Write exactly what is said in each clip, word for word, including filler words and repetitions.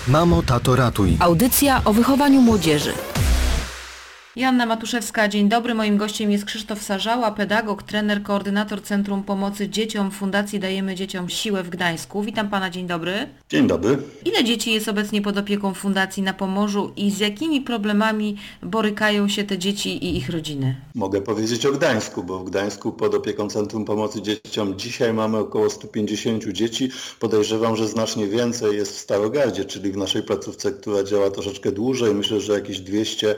Mamo, tato, ratuj. Audycja o wychowaniu młodzieży. Joanna Matuszewska, dzień dobry. Moim gościem jest Krzysztof Sarzała, pedagog, trener, koordynator Centrum Pomocy Dzieciom Fundacji Dajemy Dzieciom Siłę w Gdańsku. Witam Pana, dzień dobry. Dzień dobry. Ile dzieci jest obecnie pod opieką Fundacji na Pomorzu i z jakimi problemami borykają się te dzieci i ich rodziny? Mogę powiedzieć o Gdańsku, bo w Gdańsku pod opieką Centrum Pomocy Dzieciom dzisiaj mamy około sto pięćdziesiąt dzieci. Podejrzewam, że znacznie więcej jest w Starogardzie, czyli w naszej placówce, która działa troszeczkę dłużej. Myślę, że jakieś dwieście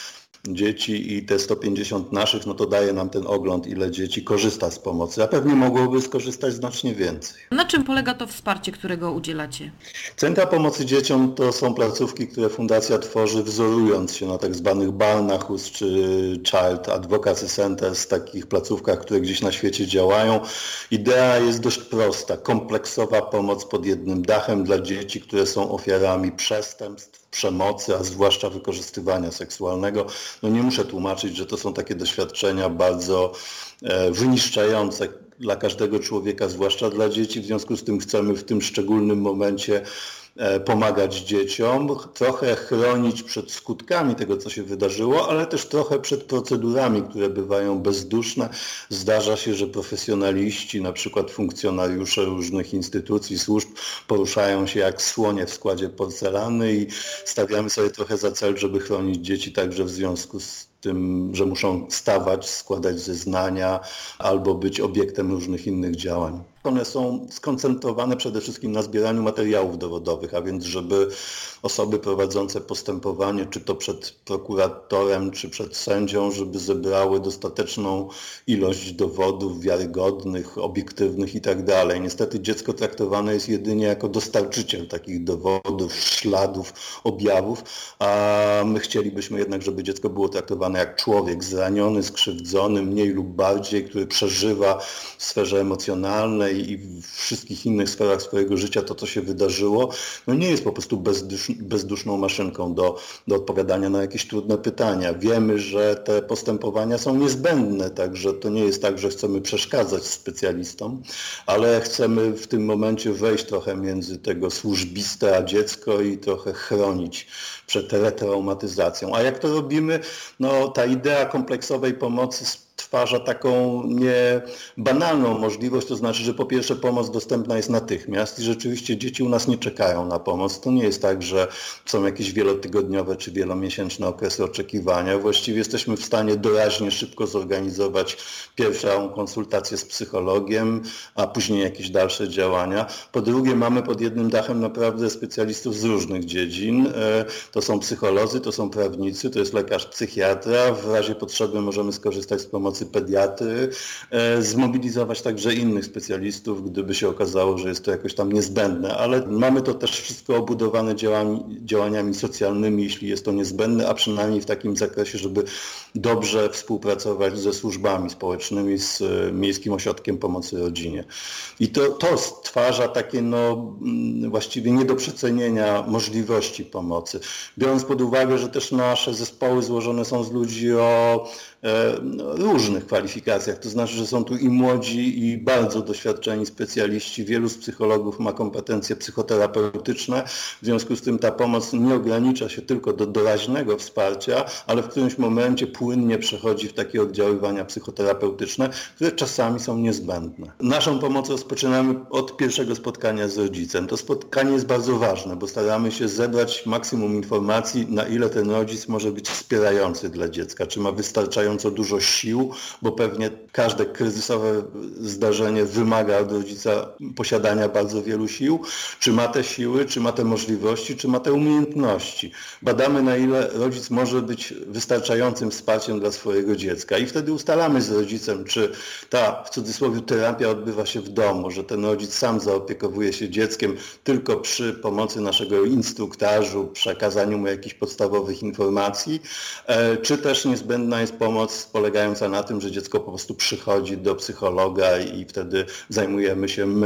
dzieci i te sto pięćdziesiąt naszych, no to daje nam ten ogląd, ile dzieci korzysta z pomocy, a pewnie mogłoby skorzystać znacznie więcej. Na czym polega to wsparcie, którego udzielacie? Centra Pomocy Dzieciom to są placówki, które Fundacja tworzy, wzorując się na tak zwanych Barnahus czy Child Advocacy Centers, takich placówkach, które gdzieś na świecie działają. Idea jest dość prosta, kompleksowa pomoc pod jednym dachem dla dzieci, które są ofiarami przestępstw, przemocy, a zwłaszcza wykorzystywania seksualnego. No nie muszę tłumaczyć, że to są takie doświadczenia bardzo e, wyniszczające dla każdego człowieka, zwłaszcza dla dzieci. W związku z tym chcemy w tym szczególnym momencie e, pomagać dzieciom, trochę chronić przed skutkami tego, co się wydarzyło, ale też trochę przed procedurami, które bywają bezduszne. Zdarza się, że profesjonaliści, na przykład funkcjonariusze różnych instytucji, służb, poruszają się jak słonie w składzie porcelany i stawiamy sobie trochę za cel, żeby chronić dzieci także w związku z tym, że muszą stawać, składać zeznania albo być obiektem różnych innych działań. One są skoncentrowane przede wszystkim na zbieraniu materiałów dowodowych, a więc żeby osoby prowadzące postępowanie, czy to przed prokuratorem, czy przed sędzią, żeby zebrały dostateczną ilość dowodów wiarygodnych, obiektywnych i tak dalej. Niestety dziecko traktowane jest jedynie jako dostarczyciel takich dowodów, śladów, objawów, a my chcielibyśmy jednak, żeby dziecko było traktowane jak człowiek zraniony, skrzywdzony, mniej lub bardziej, który przeżywa w sferze emocjonalnej i w wszystkich innych sferach swojego życia to, co się wydarzyło, no nie jest po prostu bezdusz, bezduszną maszynką do, do odpowiadania na jakieś trudne pytania. Wiemy, że te postępowania są niezbędne, także to nie jest tak, że chcemy przeszkadzać specjalistom, ale chcemy w tym momencie wejść trochę między tego służbiste a dziecko i trochę chronić przed retraumatyzacją. A jak to robimy? No ta idea kompleksowej pomocy stwarza taką nie banalną możliwość, to znaczy, że po pierwsze pomoc dostępna jest natychmiast i rzeczywiście dzieci u nas nie czekają na pomoc. To nie jest tak, że są jakieś wielotygodniowe czy wielomiesięczne okresy oczekiwania. Właściwie jesteśmy w stanie doraźnie szybko zorganizować pierwszą konsultację z psychologiem, a później jakieś dalsze działania. Po drugie, mamy pod jednym dachem naprawdę specjalistów z różnych dziedzin. To są psycholodzy, to są prawnicy, to jest lekarz psychiatra. W razie potrzeby możemy skorzystać z pomocy pediatry, zmobilizować także innych specjalistów, gdyby się okazało, że jest to jakoś tam niezbędne, ale mamy to też wszystko obudowane działami, działaniami socjalnymi, jeśli jest to niezbędne, a przynajmniej w takim zakresie, żeby dobrze współpracować ze służbami społecznymi, z Miejskim Ośrodkiem Pomocy Rodzinie. I to, to stwarza takie no, właściwie nie do przecenienia możliwości pomocy. Biorąc pod uwagę, że też nasze zespoły złożone są z ludzi o e, różnych kwalifikacjach, to znaczy, że są tu i młodzi, i bardzo doświadczeni specjaliści. Wielu z psychologów ma kompetencje psychoterapeutyczne, w związku z tym ta pomoc nie ogranicza się tylko do doraźnego wsparcia, ale w którymś momencie płynnie przechodzi w takie oddziaływania psychoterapeutyczne, które czasami są niezbędne. Naszą pomoc rozpoczynamy od pierwszego spotkania z rodzicem. To spotkanie jest bardzo ważne, bo staramy się zebrać maksimum informacji, na ile ten rodzic może być wspierający dla dziecka, czy ma wystarczająco dużo sił, bo pewnie każde kryzysowe zdarzenie wymaga od rodzica posiadania bardzo wielu sił, czy ma te siły, czy ma te możliwości, czy ma te umiejętności. Badamy, na ile rodzic może być wystarczającym wsparciem dla swojego dziecka i wtedy ustalamy z rodzicem, czy ta, w cudzysłowie, terapia odbywa się w domu, że ten rodzic sam zaopiekowuje się dzieckiem tylko przy pomocy naszego instruktażu, przekazaniu mu jakichś podstawowych informacji, czy też niezbędna jest pomoc polegająca na tym, że dziecko po prostu przychodzi do psychologa i wtedy zajmujemy się my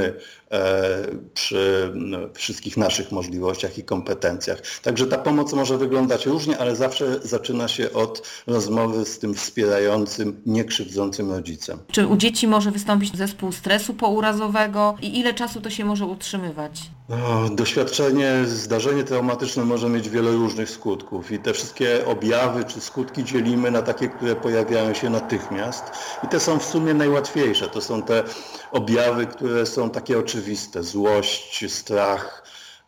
przy wszystkich naszych możliwościach i kompetencjach. Także ta pomoc może wyglądać różnie, ale zawsze zaczyna się od rozmowy z tym wspierającym, niekrzywdzącym rodzicem. Czy u dzieci może wystąpić zespół stresu pourazowego i ile czasu to się może utrzymywać? No, doświadczenie, zdarzenie traumatyczne może mieć wiele różnych skutków i te wszystkie objawy czy skutki dzielimy na takie, które pojawiają się natychmiast i te są w sumie najłatwiejsze. To są te objawy, które są takie oczywiste. Złość, strach,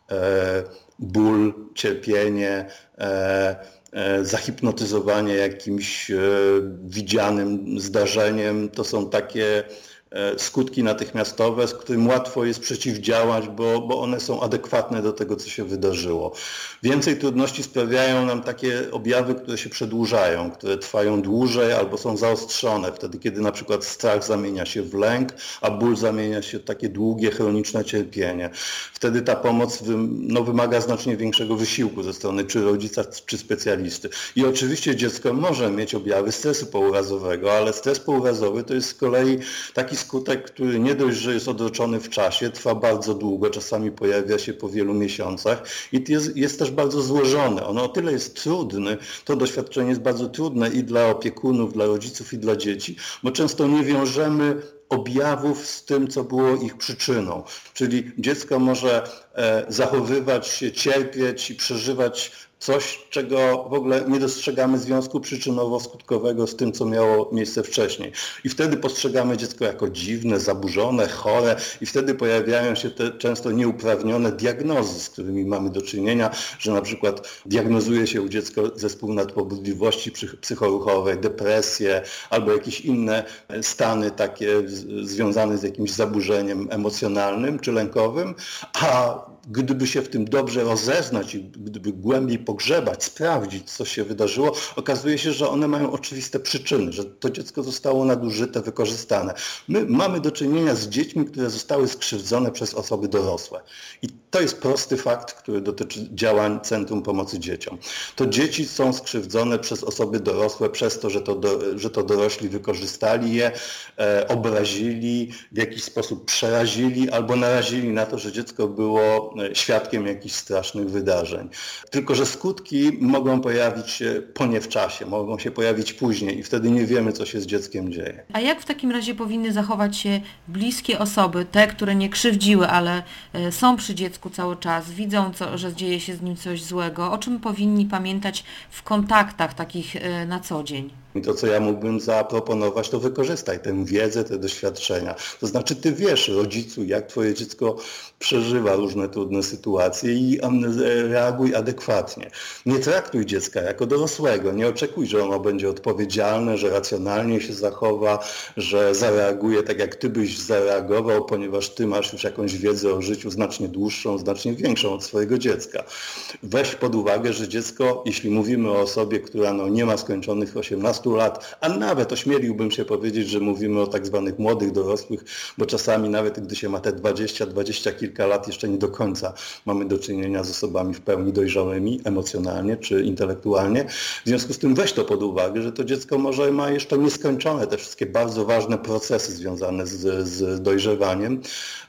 e, ból, cierpienie, e, e, zahipnotyzowanie jakimś e, widzianym zdarzeniem. To są takie skutki natychmiastowe, z którym łatwo jest przeciwdziałać, bo, bo one są adekwatne do tego, co się wydarzyło. Więcej trudności sprawiają nam takie objawy, które się przedłużają, które trwają dłużej albo są zaostrzone. Wtedy, kiedy na przykład strach zamienia się w lęk, a ból zamienia się w takie długie, chroniczne cierpienie. Wtedy ta pomoc no, wymaga znacznie większego wysiłku ze strony czy rodzica, czy specjalisty. I oczywiście dziecko może mieć objawy stresu pourazowego, ale stres pourazowy to jest z kolei taki skutek, który nie dość, że jest odroczony w czasie, trwa bardzo długo, czasami pojawia się po wielu miesiącach i jest, jest też bardzo złożony. Ono o tyle jest trudny, to doświadczenie jest bardzo trudne i dla opiekunów, dla rodziców i dla dzieci, bo często nie wiążemy objawów z tym, co było ich przyczyną. Czyli dziecko może e, zachowywać się, cierpieć i przeżywać coś, czego w ogóle nie dostrzegamy związku przyczynowo-skutkowego z tym, co miało miejsce wcześniej. I wtedy postrzegamy dziecko jako dziwne, zaburzone, chore i wtedy pojawiają się te często nieuprawnione diagnozy, z którymi mamy do czynienia, że na przykład diagnozuje się u dziecka zespół nadpobudliwości psychoruchowej, depresję albo jakieś inne stany takie związane z jakimś zaburzeniem emocjonalnym czy lękowym, a gdyby się w tym dobrze rozeznać i gdyby głębiej pogrzebać, sprawdzić, co się wydarzyło, okazuje się, że one mają oczywiste przyczyny, że to dziecko zostało nadużyte, wykorzystane. My mamy do czynienia z dziećmi, które zostały skrzywdzone przez osoby dorosłe. I to jest prosty fakt, który dotyczy działań Centrum Pomocy Dzieciom. To dzieci są skrzywdzone przez osoby dorosłe przez to, że to, do, że to dorośli wykorzystali je, e, obrazili, w jakiś sposób przerazili albo narazili na to, że dziecko było świadkiem jakichś strasznych wydarzeń. Tylko że skutki mogą pojawić się po nie w czasie, mogą się pojawić później i wtedy nie wiemy, co się z dzieckiem dzieje. A jak w takim razie powinny zachować się bliskie osoby, te, które nie krzywdziły, ale są przy dziecku cały czas, widzą, co, że dzieje się z nim coś złego? O czym powinni pamiętać w kontaktach takich na co dzień? I to, co ja mógłbym zaproponować, to wykorzystaj tę wiedzę, te doświadczenia. To znaczy ty wiesz, rodzicu, jak twoje dziecko przeżywa różne trudne sytuacje i reaguj adekwatnie. Nie traktuj dziecka jako dorosłego. Nie oczekuj, że ono będzie odpowiedzialne, że racjonalnie się zachowa, że zareaguje tak, jak ty byś zareagował, ponieważ ty masz już jakąś wiedzę o życiu znacznie dłuższą, znacznie większą od swojego dziecka. Weź pod uwagę, że dziecko, jeśli mówimy o osobie, która no, nie ma skończonych osiemnastu lat, a nawet ośmieliłbym się powiedzieć, że mówimy o tak zwanych młodych dorosłych, bo czasami nawet gdy się ma te dwadzieścia, dwadzieścia kilka lat, jeszcze nie do końca mamy do czynienia z osobami w pełni dojrzałymi, emocjonalnie czy intelektualnie. W związku z tym weź to pod uwagę, że to dziecko może ma jeszcze nieskończone te wszystkie bardzo ważne procesy związane z, z dojrzewaniem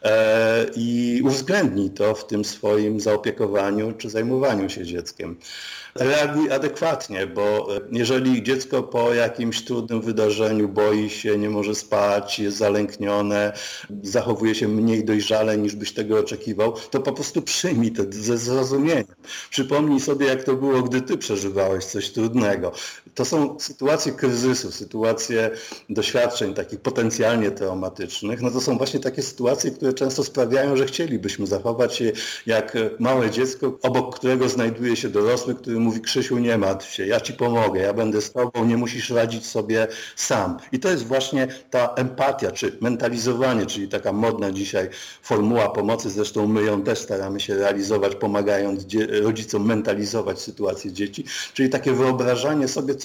e, i uwzględnij to w tym swoim zaopiekowaniu czy zajmowaniu się dzieckiem. Reaguj adekwatnie, bo jeżeli dziecko po jakimś trudnym wydarzeniu boi się, nie może spać, jest zalęknione, zachowuje się mniej dojrzale niż byś tego oczekiwał, to po prostu przyjmij to ze zrozumieniem. Przypomnij sobie, jak to było, gdy ty przeżywałeś coś trudnego. To są sytuacje kryzysu, sytuacje doświadczeń takich potencjalnie traumatycznych. No to są właśnie takie sytuacje, które często sprawiają, że chcielibyśmy zachować się jak małe dziecko, obok którego znajduje się dorosły, który mówi: Krzysiu, nie martw się, ja ci pomogę, ja będę z tobą, nie musisz radzić sobie sam. I to jest właśnie ta empatia, czy mentalizowanie, czyli taka modna dzisiaj formuła pomocy, zresztą my ją też staramy się realizować, pomagając rodzicom mentalizować sytuację dzieci, czyli takie wyobrażanie sobie, co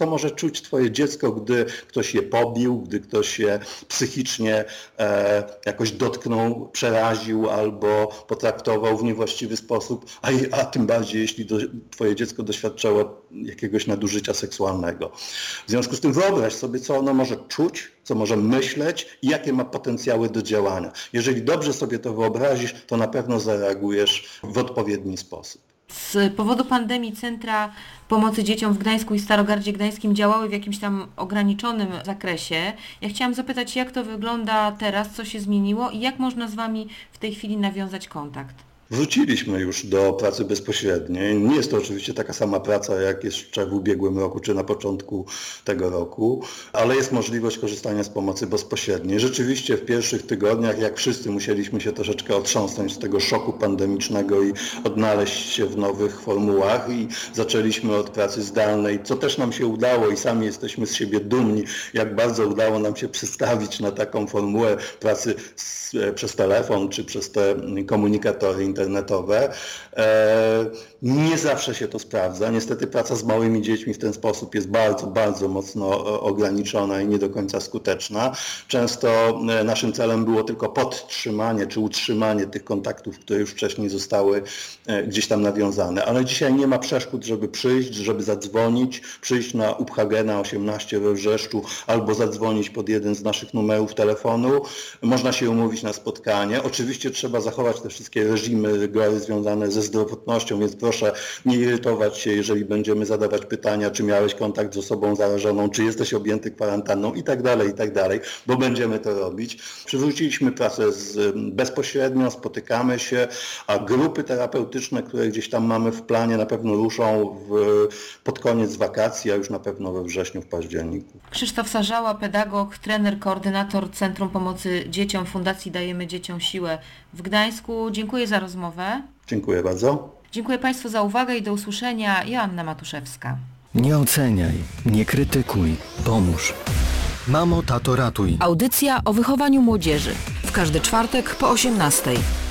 co może czuć twoje dziecko, gdy ktoś je pobił, gdy ktoś je psychicznie e, jakoś dotknął, przeraził albo potraktował w niewłaściwy sposób, a, a tym bardziej jeśli do, twoje dziecko doświadczało jakiegoś nadużycia seksualnego. W związku z tym wyobraź sobie, co ono może czuć, co może myśleć i jakie ma potencjały do działania. Jeżeli dobrze sobie to wyobrazisz, to na pewno zareagujesz w odpowiedni sposób. Z powodu pandemii centra pomocy dzieciom w Gdańsku i Starogardzie Gdańskim działały w jakimś tam ograniczonym zakresie. Ja chciałam zapytać, jak to wygląda teraz, co się zmieniło i jak można z Wami w tej chwili nawiązać kontakt? Wróciliśmy już do pracy bezpośredniej. Nie jest to oczywiście taka sama praca, jak jeszcze w ubiegłym roku czy na początku tego roku, ale jest możliwość korzystania z pomocy bezpośredniej. Rzeczywiście w pierwszych tygodniach, jak wszyscy, musieliśmy się troszeczkę otrząsnąć z tego szoku pandemicznego i odnaleźć się w nowych formułach i zaczęliśmy od pracy zdalnej, co też nam się udało i sami jesteśmy z siebie dumni, jak bardzo udało nam się przestawić na taką formułę pracy z, przez telefon czy przez te komunikatory internetowe. Nie zawsze się to sprawdza. Niestety praca z małymi dziećmi w ten sposób jest bardzo, bardzo mocno ograniczona i nie do końca skuteczna. Często naszym celem było tylko podtrzymanie czy utrzymanie tych kontaktów, które już wcześniej zostały gdzieś tam nawiązane. Ale dzisiaj nie ma przeszkód, żeby przyjść, żeby zadzwonić, przyjść na U P H G na osiemnaście we Wrzeszczu albo zadzwonić pod jeden z naszych numerów telefonu. Można się umówić na spotkanie. Oczywiście trzeba zachować te wszystkie reżimy, rygory związane ze zdrowotnością, więc proszę nie irytować się, jeżeli będziemy zadawać pytania, czy miałeś kontakt z osobą zarażoną, czy jesteś objęty kwarantanną i tak dalej, i tak dalej, bo będziemy to robić. Przywróciliśmy pracę z, bezpośrednio, spotykamy się, a grupy terapeutyczne, które gdzieś tam mamy w planie, na pewno ruszą w, pod koniec wakacji, a już na pewno we wrześniu, w październiku. Krzysztof Sarzała, pedagog, trener, koordynator Centrum Pomocy Dzieciom Fundacji Dajemy Dzieciom Siłę w Gdańsku. Dziękuję za rozmowę. Dziękuję bardzo. Dziękuję Państwu za uwagę i do usłyszenia. Joanna Matuszewska. Nie oceniaj, nie krytykuj, pomóż. Mamo, tato, ratuj. Audycja o wychowaniu młodzieży. W każdy czwartek po osiemnastej.